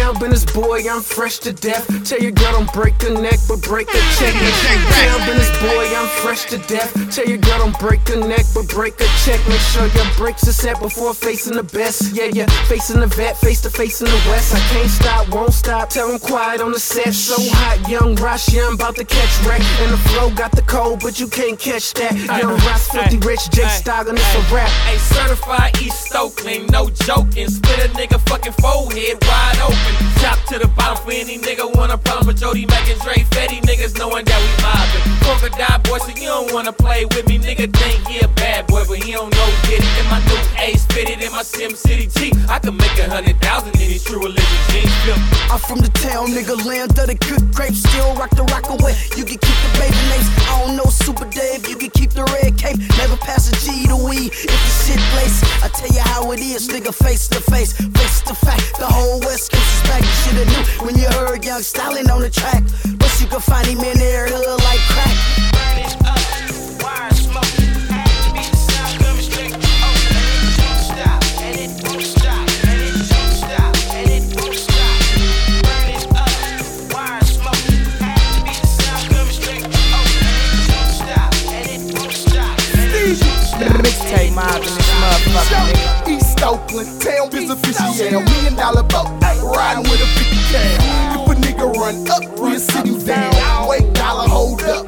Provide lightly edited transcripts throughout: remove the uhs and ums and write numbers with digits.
Town business boy, I'm fresh to death. Tell your girl don't break her neck, but break her check. Town business boy, I'm fresh to death. Tell your girl don't break her neck, but break her check. Make sure your brakes are set before facing the best. Yeah, facing the vet, face to face in the west. I can't stop, won't stop, tell them quiet on the set. So hot, young Ross, yeah, I'm about to catch wreck. And the flow got the cold, but you can't catch that. Young Ross, 50 rich, Jake Stockton, it's a rap. Hey, certified East Oakland, no joking. Split a nigga fucking forehead wide open. Top to the bottom for any nigga want a problem with Jody Mac and Dre Fetty niggas knowing that we mobbing. Crocodile boy, so you don't wanna play with me. Nigga think he a bad boy, but he don't know Diddy. In my new Ace fitted in my Sim City T, I can make 100,000 in these true religion jeans. I'm from the town, nigga, land of the good grapes. Still rock the rock away. You can keep the baby names. I don't know Super Dave. You can keep the red cape. Never pass a G to weed if the shit lace. I tell you how it is, nigga, face to face to fact. The whole West Coast is back. You shoulda knew when you heard Young Stalin on the track. But you can find him in their hood like crack. Burn it up, wire smoke. Beat the sound coming straight. Oh, and it don't stop, and it won't stop, and it don't stop, and it won't stop. Burn it up, wire smoke. Beat the sound coming straight. Oh, and it don't stop, and it won't stop, and it don't stop. Mixtape mob in this motherfucker, nigga. East Oakland, town biz official, $1 million boat, riding with a 50 cal. If a nigga run up, we'll sit him down. Wait, dollar, hold up.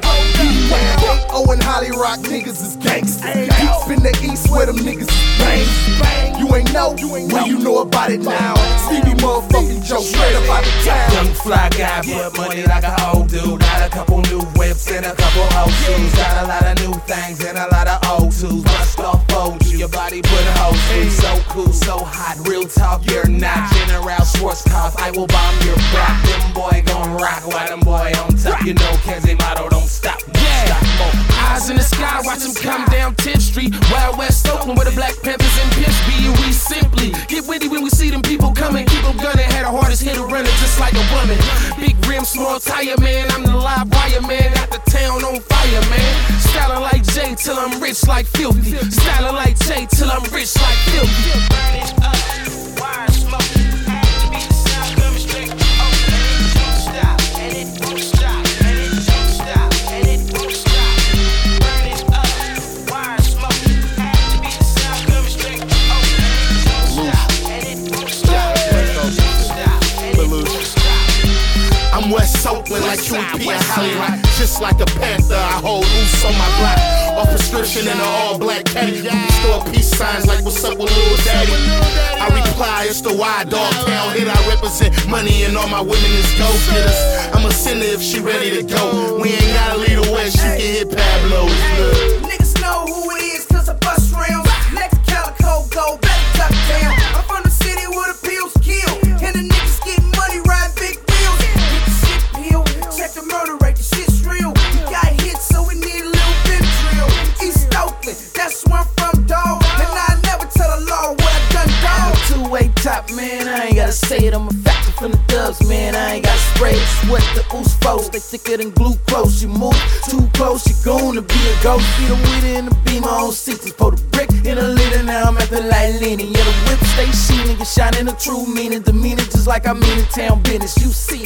Owen Holly Rock niggas is gangsters. Deep in the East where them niggas is bang. You ain't know, well you know about it now. Stevie motherfucking Joe, straight up out the town. Young fly guy, put money like a old dude. Got a couple new whips and a couple old shoes. Got a lot of new things and a lot of old tools. Bust off fold you, your body put a hole through. So cool, so hot, real talk, you're not General Schwarzkopf, I will bomb your back. Them boy gon' rock, why them boy on top? You know Kenzie motto, don't stop, Eyes in the sky, watch them come down 10th Street. Wild West Oakland where the Black Panthers and Pimps be. And we simply get witty when we see them people coming. Keep them gunning, had the hardest hitter running just like a woman. Big rim, small tire, man, I'm the live wire, man. Got the town on fire, man. Styling like Jay till I'm rich like filthy. Styling like Jay till I'm rich like filthy. Burn it up, wire smoke. Beat the sound coming straight. Oh, and it don't stop, and it won't stop, and it don't stop, and it won't stop. Burn it up, wire smoke. Beat the sound coming straight. Oh, and it don't stop, and it won't stop, and it don't stop, and it won't stop. I'm West Oakland like QP and Holly Rock. Just like a panther, I hold loose on my block. Off prescription in an all-black caddy. Store peace signs like what's up with Lil Daddy. I reply, it's the Wild Dog Town hit. I represent money and all my women is go-getters. I'm a sinner if she ready to go. We ain't gotta lead the West, you can hit Pablo. Niggas know who it is, cause I bust rounds. Next Calico, go back, tuck down. I'm from the city where the pills kill. And the niggas get money, ride big wheels. Get the shit peeled, check the murder rate, the shit's real. We got hits, so we need a little bit of drill. East Oakland, that's where I'm from, dawg. And I never tell the law what I done, dawg. Two-way top, man, I ain't gotta say it. I'm a factor from the dubs, man. I ain't gotta spray it. It's what the ooze folks, they thicker than glucose. You move too close, you gonna be a ghost. Be the winner in the beam, my own seats. Pour the brick in a litter, now I'm at the light leaning. Yeah, the whip stay sheening, you shining the true meaning. Demeanor just like I mean in town business. You see